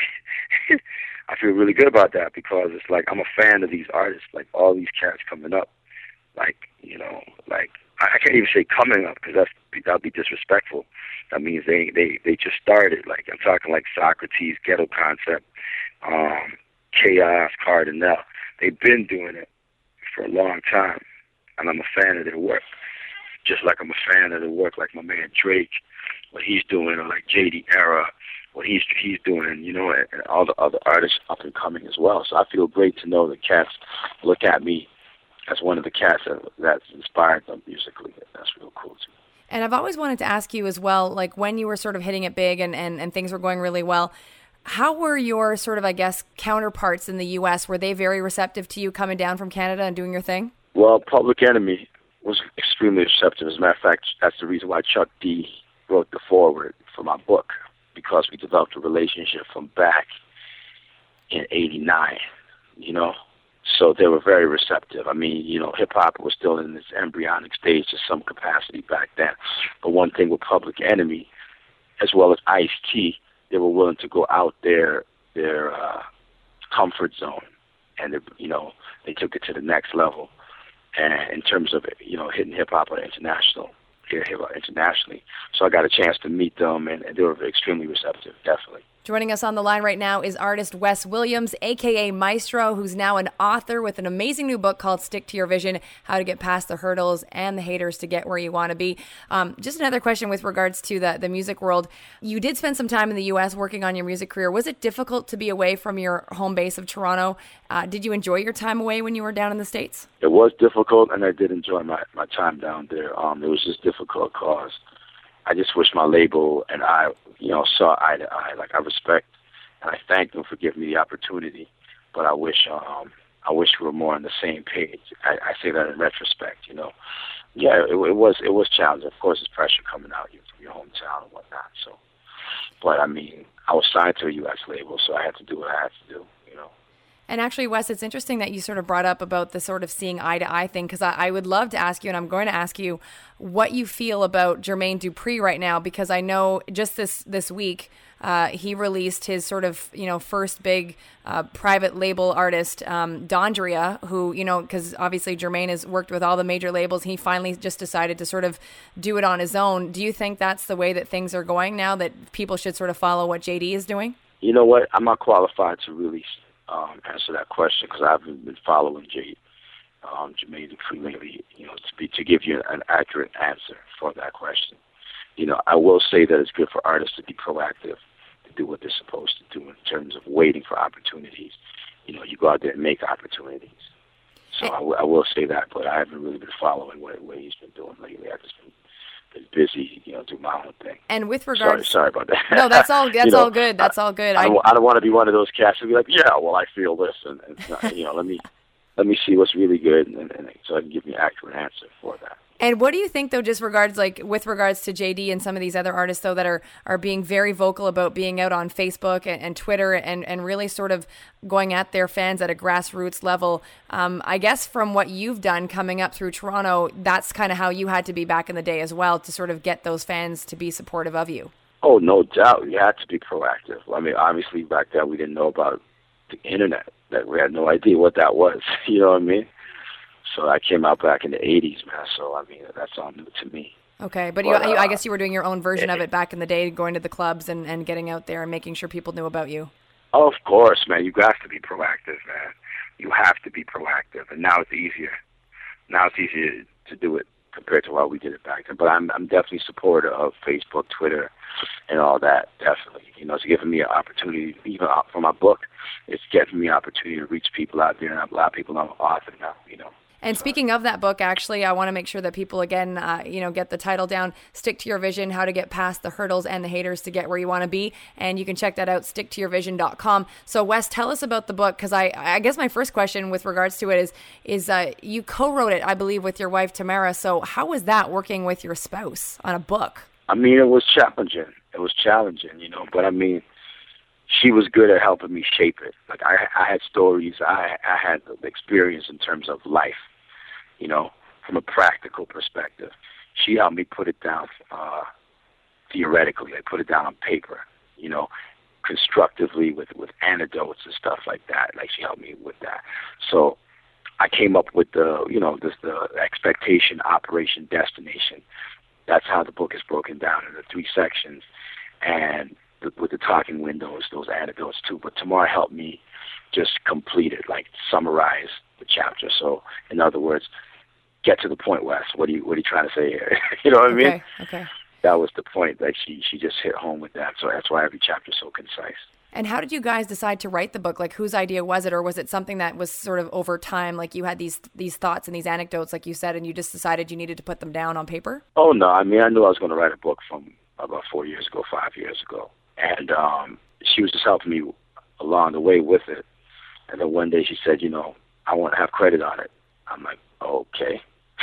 I feel really good about that because it's like I'm a fan of these artists, like all these cats coming up, like, you know, like I can't even say coming up because that's that'd be disrespectful. That means they they they just started. Like I'm talking like Socrates, Ghetto Concept, um, Chaos, Cardinal. They've been doing it for a long time, and I'm a fan of their work. Just like I'm a fan of their work, like my man Drake, what he's doing, or like J D Era, what he's he's doing, you know, and, and all the other artists up and coming as well. So I feel great to know that cats look at me as one of the cats that, that's inspired them musically. That's real cool too. And I've always wanted to ask you as well, like when you were sort of hitting it big and, and, and things were going really well, how were your sort of, I guess, counterparts in the U S? Were they very receptive to you coming down from Canada and doing your thing? Well, Public Enemy was extremely receptive. As a matter of fact, that's the reason why Chuck D wrote the foreword for my book, because we developed a relationship from back in eighty-nine, you know? So they were very receptive. I mean, you know, hip-hop was still in its embryonic stage to some capacity back then. But one thing with Public Enemy, as well as Ice-T, they were willing to go out their their uh, comfort zone, and they, you know, they took it to the next level. And in terms of, you know, hitting hip-hop on international, hip-hop internationally. So I got a chance to meet them, and, and they were extremely receptive, definitely. Joining us on the line right now is artist Wes Williams, a k a. Maestro, who's now an author with an amazing new book called Stick to Your Vision, How to Get Past the Hurdles and the Haters to Get Where You Want to Be. Um, just another question with regards to the, the music world. You did spend some time in the U S working on your music career. Was it difficult to be away from your home base of Toronto? Uh, did you enjoy your time away when you were down in the States? It was difficult, and I did enjoy my, my time down there. Um, it was just difficult because I just wish my label and I, you know, saw eye to eye. Like, I respect and I thank them for giving me the opportunity. But I wish um, I wish we were more on the same page. I, I say that in retrospect, you know. Yeah, it, it was it was challenging. Of course, there's pressure coming out you from your hometown and whatnot. So, but I mean, I was signed to a U S label, so I had to do what I had to do, you know. And actually, Wes, it's interesting that you sort of brought up about the sort of seeing eye to eye thing, because I, I would love to ask you, and I'm going to ask you, what you feel about Jermaine Dupri right now, because I know just this this week uh, he released his sort of, you know, first big uh, private label artist, um, Dondria, who, you know, because obviously Jermaine has worked with all the major labels. He finally just decided to sort of do it on his own. Do you think that's the way that things are going now, that people should sort of follow what J D is doing? You know what? I'm not qualified to really um, answer that question because I haven't been following J, um, Jermaine Dupri lately, you know, to be to give you an accurate answer for that question. You know, I will say that it's good for artists to be proactive, to do what they're supposed to do in terms of waiting for opportunities. You know, you go out there and make opportunities. So I, w- I will say that, but I haven't really been following what, what he's been doing lately. I've just been, been busy, you know, doing my own thing. And with regards, sorry, sorry about that. No, that's all. That's you know, all good. That's all good. I, I, don't, I don't want to be one of those cats who be like, yeah, well, I feel this, and, and not, you know, let me let me see what's really good, and, and so I can give you an accurate answer for that. And what do you think, though, just regards like with regards to J D and some of these other artists, though, that are, are being very vocal about being out on Facebook and, and Twitter and, and really sort of going at their fans at a grassroots level? Um, I guess from what you've done coming up through Toronto, that's kind of how you had to be back in the day as well, to sort of get those fans to be supportive of you. Oh, no doubt. You had to be proactive. I mean, obviously back then we didn't know about the internet. That we had no idea what that was. You know what I mean? So I came out back in the eighties, man. So, I mean, that's all new to me. Okay, but, but you, uh, I guess you were doing your own version of it back in the day, going to the clubs and, and getting out there and making sure people knew about you. Oh, of course, man. You got to be proactive, man. You have to be proactive. And now it's easier. Now it's easier to do it compared to how we did it back then. But I'm I'm definitely a supporter of Facebook, Twitter, and all that, definitely. You know, it's giving me an opportunity, even for my book, it's getting me an opportunity to reach people out there, and a lot of people know I'm an author now, you know. And speaking of that book, actually, I want to make sure that people, again, uh, you know, get the title down, Stick to Your Vision, How to Get Past the Hurdles and the Haters to Get Where You Want to Be. And you can check that out, stick to your vision dot com. So, Wes, tell us about the book, because I, I guess my first question with regards to it is, is uh, you co-wrote it, I believe, with your wife, Tamara. So how was that working with your spouse on a book? I mean, it was challenging. It was challenging, you know, but I mean, she was good at helping me shape it. Like, I, I had stories, I, I had the experience in terms of life. You know, from a practical perspective. She helped me put it down uh, theoretically. I put it down on paper, you know, constructively with, with anecdotes and stuff like that. Like, she helped me with that. So I came up with the, you know, this, the expectation, operation, destination. That's how the book is broken down into three sections. And the, with the talking windows, those anecdotes too. But Tamar helped me just complete it, like summarize the chapter. So, in other words, get to the point, Wes. What are you What are you trying to say here? You know what I mean? Okay. Okay. That was the point. Like she she just hit home with that. So that's why every chapter is so concise. And how did you guys decide to write the book? Like, whose idea was it, or was it something that was sort of over time? Like, you had these these thoughts and these anecdotes, like you said, and you just decided you needed to put them down on paper? Oh no! I mean, I knew I was going to write a book from about four years ago, five years ago, and um, she was just helping me along the way with it. And then one day she said, you know, I want to have credit on it. I'm like, okay.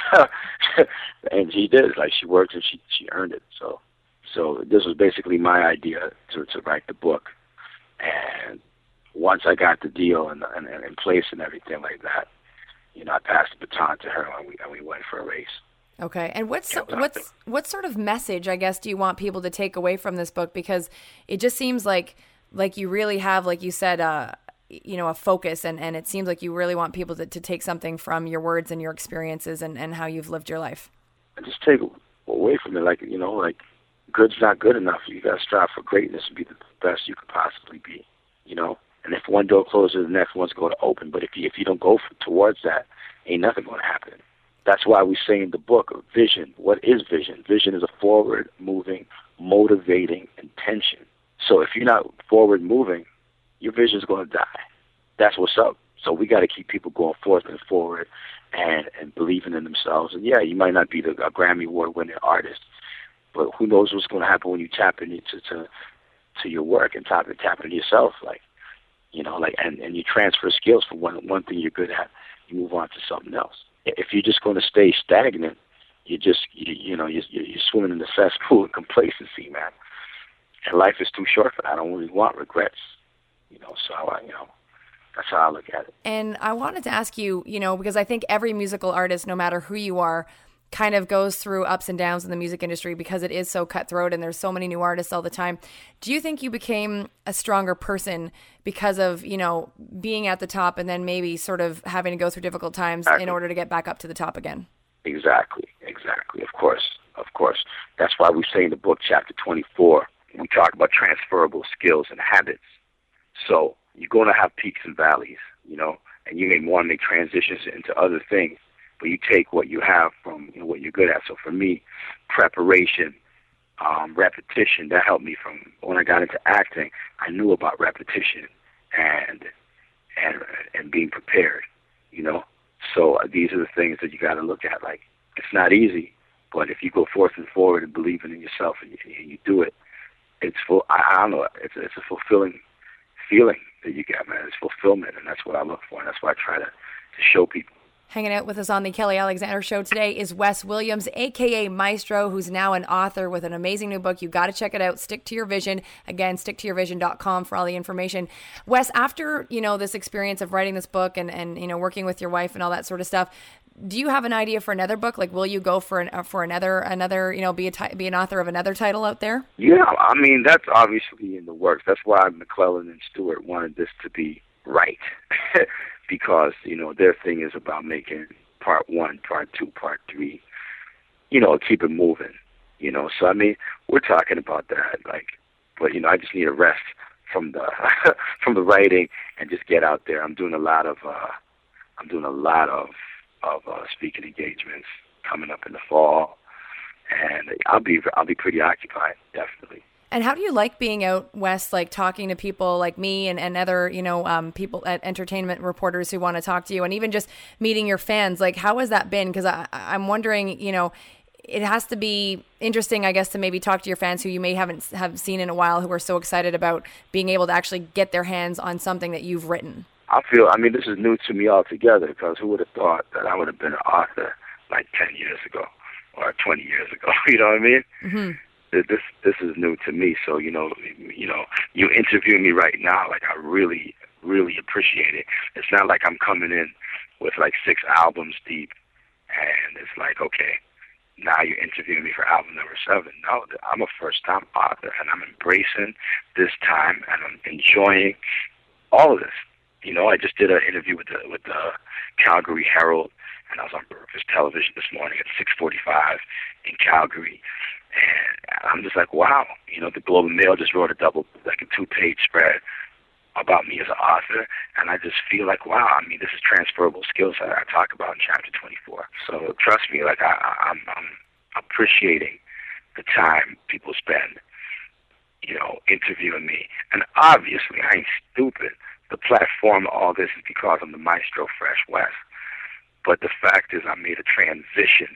And she did. Like, she worked and she she earned it. So so this was basically my idea to to write the book. And once I got the deal and and in place and everything like that, you know, I passed the baton to her and we and we went for a race. Okay. And what's what's what sort of message, I guess, do you want people to take away from this book? Because it just seems like like you really have, like you said, uh you know, a focus, and, and it seems like you really want people to, to take something from your words and your experiences and, and how you've lived your life. And just take away from it, like, you know, like, good's not good enough. You got to strive for greatness and be the best you could possibly be, you know. And if one door closes, the next one's going to open. But if you, if you don't go for, towards that, ain't nothing going to happen. That's why we say in the book, vision. What is vision? Vision is a forward-moving, motivating intention. So if you're not forward-moving, your vision's going to die. That's what's up. So we got to keep people going forth and forward and, and believing in themselves. And, yeah, you might not be the, a Grammy Award-winning artist, but who knows what's going to happen when you tap into to, to your work and tap, tap into yourself, like, you know, like, and, and you transfer skills from one, one thing you're good at, you move on to something else. If you're just going to stay stagnant, you just, you, you know, you're, you're swimming in the cesspool of complacency, man. And life is too short for that. I don't really want regrets, you know, so, I, you know, that's how I look at it. And I wanted to ask you, you know, because I think every musical artist, no matter who you are, kind of goes through ups and downs in the music industry because it is so cutthroat and there's so many new artists all the time. Do you think you became a stronger person because of, you know, being at the top and then maybe sort of having to go through difficult times exactly. in order to get back up to the top again? Exactly, exactly. Of course, of course. That's why we say in the book, chapter twenty-four, we talk about transferable skills and habits. So you're going to have peaks and valleys, you know, and you may want to make transitions into other things. But you take what you have from, you know, what you're good at. So for me, preparation, um, repetition, that helped me from when I got into acting. I knew about repetition and and and being prepared, you know. So uh, these are the things that you got to look at. Like, it's not easy, but if you go forth and forward and believing in yourself and you, and you do it, it's full. I, I don't know. It's it's a fulfilling feeling that you get, man. It's fulfillment, and that's what I look for, and that's what I try to to show people. Hanging out with us on the Kelly Alexander Show today is Wes Williams, a k a. Maestro, who's now an author with an amazing new book. You got to check it out. Stick to Your Vision. Again, stick to your vision dot com for all the information. Wes, after, you know, this experience of writing this book and, and, you know, working with your wife and all that sort of stuff, do you have an idea for another book? Like, will you go for an, for another, another, you know, be a ti- be an author of another title out there? Yeah, I mean, that's obviously in the works. That's why McClellan and Stewart wanted this to be right. Because, you know, their thing is about making part one, part two, part three, you know, keep it moving, you know. So, I mean, we're talking about that, like, but, you know, I just need a rest from the from the writing and just get out there. I'm doing a lot of, uh, I'm doing a lot of, of uh, speaking engagements coming up in the fall, and I'll be, I'll be pretty occupied, definitely. And how do you like being out west, like talking to people like me and, and other, you know, um, people at entertainment reporters who want to talk to you, and even just meeting your fans? Like, how has that been? Because I, I'm wondering, you know, it has to be interesting, I guess, to maybe talk to your fans who you may haven't have seen in a while, who are so excited about being able to actually get their hands on something that you've written. I feel, I mean, this is new to me altogether, because who would have thought that I would have been an author like ten years ago or twenty years ago? You know what I mean? Mm-hmm. This this is new to me, so you know, you know, you interviewing me right now, like I really, really appreciate it. It's not like I'm coming in with like six albums deep, and it's like, okay, now you're interviewing me for album number seven. No, I'm a first-time author, and I'm embracing this time, and I'm enjoying all of this. You know, I just did an interview with the with the Calgary Herald, and I was on Breakfast Television this morning at six forty-five in Calgary. And I'm just like, wow, you know, the Globe and Mail just wrote a double, like a two-page spread about me as an author, and I just feel like, wow, I mean, this is transferable skills that I talk about in chapter twenty-four. So trust me, like I, I'm, I'm appreciating the time people spend, you know, interviewing me. And obviously, I ain't stupid. The platform of all this is because I'm the Maestro Fresh West. But the fact is, I made a transition.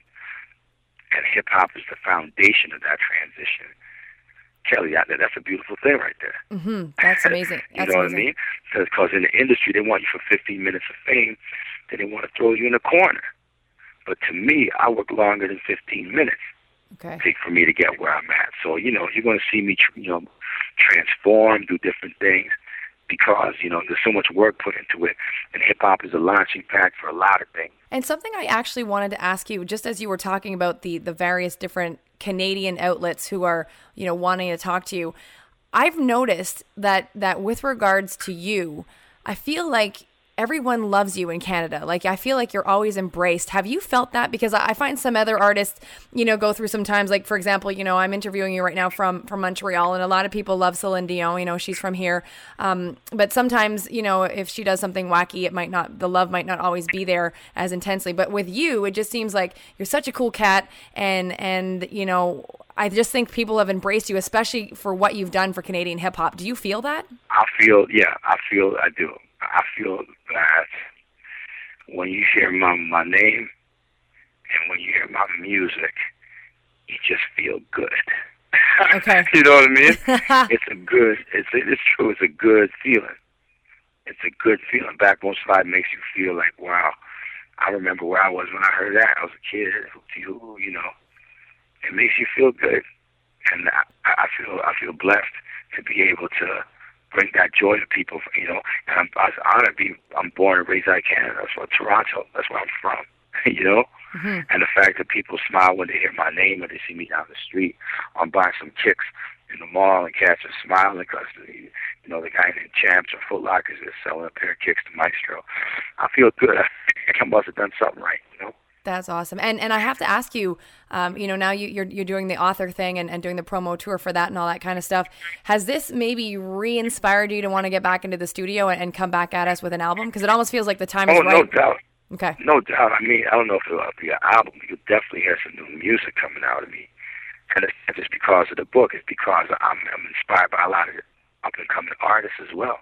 And hip-hop is the foundation of that transition. Kelly, that, that's a beautiful thing right there. Mm-hmm. That's amazing. you That's know amazing. what I mean? Because in the industry, they want you for fifteen minutes of fame, then they want to throw you in a corner. But to me, I work longer than fifteen minutes okay. take for me to get where I'm at. So, you know, you're going to see me, you know, transform, do different things, because, you know, there's so much work put into it, and hip-hop is a launching pad for a lot of things. And something I actually wanted to ask you, just as you were talking about the the various different Canadian outlets who are, you know, wanting to talk to you, I've noticed that that with regards to you, I feel like everyone loves you in Canada. Like, I feel like you're always embraced. Have you felt that? Because I find some other artists, you know, go through some times, like, for example, you know, I'm interviewing you right now from, from Montreal, and a lot of people love Celine Dion, you know, she's from here. Um, but sometimes, you know, if she does something wacky, it might not, the love might not always be there as intensely. But with you, it just seems like you're such a cool cat, and, and, you know, I just think people have embraced you, especially for what you've done for Canadian hip hop. Do you feel that? I feel, yeah, I feel, I do. I feel that when you hear my my name and when you hear my music, you just feel good. Okay. You know what I mean? It's a good, it's it's true, it's a good feeling. It's a good feeling. Backbone Slide makes you feel like, wow, I remember where I was when I heard that. I was a kid, you know. It makes you feel good. And I, I feel I feel blessed to be able to bring that joy to people, you know. And I'm, I was honored to be, I'm born and raised out of Canada. That's where Toronto, that's where I'm from, you know. Mm-hmm. And the fact that people smile when they hear my name or they see me down the street, I'm buying some kicks in the mall and cats are smiling because, you know, the guy in Champs or Foot Lockers is selling a pair of kicks to Maestro. I feel good. I must have done something right, you know. That's awesome. And and I have to ask you, um, you know, now you, you're you're doing the author thing and, and doing the promo tour for that and all that kind of stuff. Has this maybe re-inspired you to want to get back into the studio and, and come back at us with an album? Because it almost feels like the time is oh, right. Oh, no doubt. Okay. No doubt. I mean, I don't know if it'll be an album. You'll definitely hear some new music coming out of me. And it's not just because of the book. It's because I'm, I'm inspired by a lot of up-and-coming artists as well.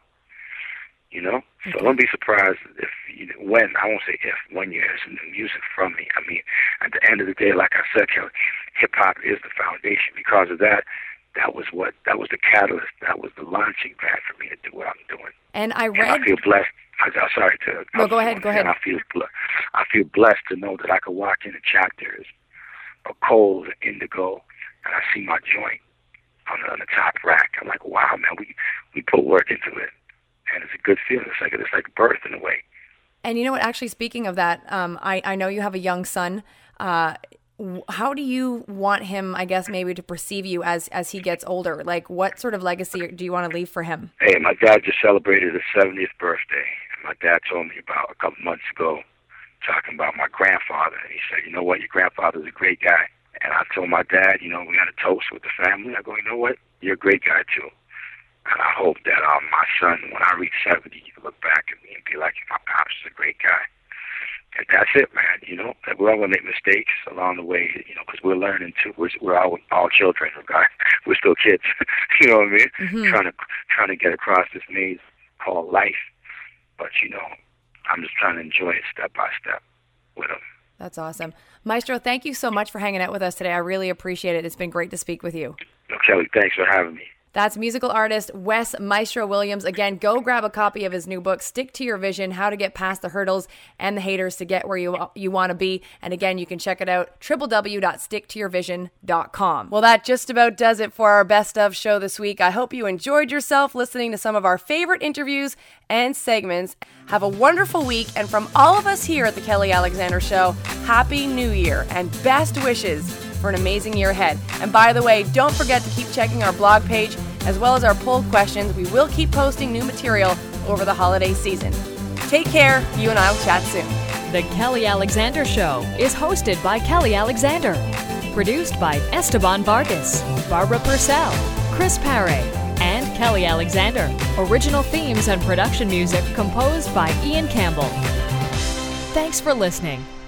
You know? Okay. So don't be surprised if, you know, when, I won't say if, when you hear some new music from me. I mean, at the end of the day, like I said, hip-hop is the foundation. Because of that, that was what, that was the catalyst. That was the launching pad for me to do what I'm doing. And I read... And I feel blessed. I'm sorry to... No, go ahead, go ahead. I feel, I feel blessed to know that I could walk into chapters of Cold and Indigo, and I see my joint on the, on the top rack. I'm like, wow, man, we, we put work into it. And it's a good feeling. It's like, it's like birth in a way. And you know what, actually, speaking of that, um, I, I know you have a young son. Uh, how do you want him, I guess, maybe to perceive you as, as he gets older? Like, what sort of legacy do you want to leave for him? Hey, my dad just celebrated his seventieth birthday. And my dad told me about a couple months ago, talking about my grandfather. And he said, you know what, your grandfather's a great guy. And I told my dad, you know, we had a toast with the family. I go, you know what, you're a great guy, too. And I hope that um, my son, when I reach seventy, you can look back at me and be like, my pops is a great guy. And that's it, man, you know. We're all going to make mistakes along the way, you know, because we're learning, too. We're, we're all, all children, okay? We're still kids, you know what I mean? Mm-hmm. Trying to trying to get across this maze called life. But, you know, I'm just trying to enjoy it step by step with him. That's awesome. Maestro, thank you so much for hanging out with us today. I really appreciate it. It's been great to speak with you. No, Kelly, thanks for having me. That's musical artist Wes Maestro Williams. Again, go grab a copy of his new book, Stick to Your Vision, How to Get Past the Hurdles and the Haters to Get Where You you Want to Be. And again, you can check it out, w w w dot stick to your vision dot com. Well, that just about does it for our Best Of show this week. I hope you enjoyed yourself listening to some of our favorite interviews and segments. Have a wonderful week. And from all of us here at the Kelly Alexander Show, Happy New Year and best wishes for an amazing year ahead. And by the way, don't forget to keep checking our blog page as well as our poll questions. We will keep posting new material over the holiday season. Take care. You and I will chat soon. The Kelly Alexander Show is hosted by Kelly Alexander. Produced by Esteban Vargas, Barbara Purcell, Chris Paré, and Kelly Alexander. Original themes and production music composed by Ian Campbell. Thanks for listening.